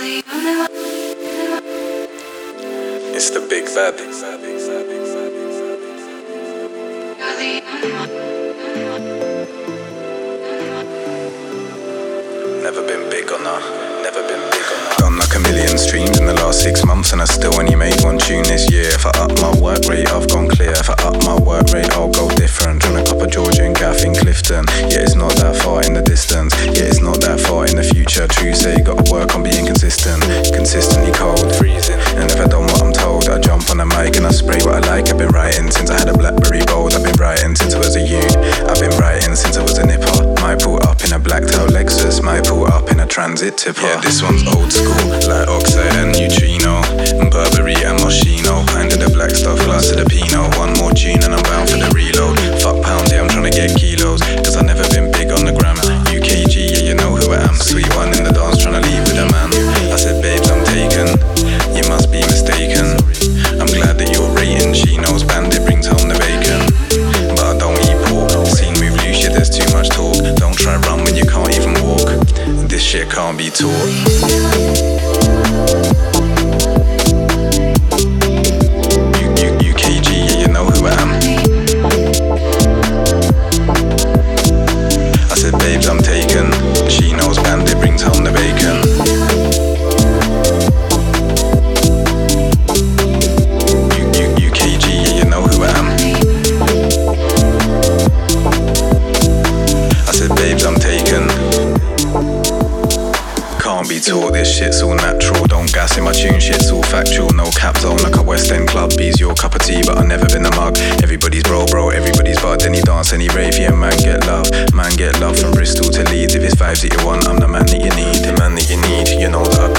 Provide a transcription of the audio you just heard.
It's the big bad. Never been big on her. Never been big on her. Done like a million streams in the last 6 months, and I still only made one tune this year. If I up my work rate, I've gone clear. If I up my work rate, I'll go different. Trying to cop a Georgia and Gaff in Clifton. Yeah, it's not that far in the distance. Yeah, it's not that far in the future. True say, gotta work on being consistent. Consistently cold, freezing. And if I done what I'm told, I jump on the mic and I spray what I like. I've been writing since I had a Blackberry Bold. I've been writing since I was a youth. I've been writing since I was a nipper. Might pull up in a blacked out Lexus. Might pull up in a transit tipper. Yeah, this one's old school, like Oxide and Neutrino, and Burberry and Moschino. Pint of the black stuff, glass of the Pinot. One more tune and I'm bound for the reload. Fuck pounds, yeah, I'm trying to get kilos, cause I've never been big on the gram. UKG, yeah, you know who I am. Sweet one in the dance, trying to leave with a man. I said, babes, I'm taken, you must be mistaken. I'm glad that you're rating. She knows Bandit brings home the bacon, but I don't eat pork. Scene move loose, yeah, there's too much talk. Don't try run when you can't even walk. This shit can't be taught. UKG, yeah, you know who I am. I said, babes, I'm taken. She knows Bandit brings home the bacon. UKG, yeah, you know who I am. I said, babes, I'm taken. Can't be taught, this shit's all natural. Don't gas in my tune, shit's all factual. No cap zone like a West End club. B's your cup of tea, but I've never been a mug. Everybody's bro, everybody's bud. Any dance, any rave, yeah, man get love. Man get love from Bristol to Leeds. If it's vibes that you want, I'm the man that you need. The man that you need, you know that I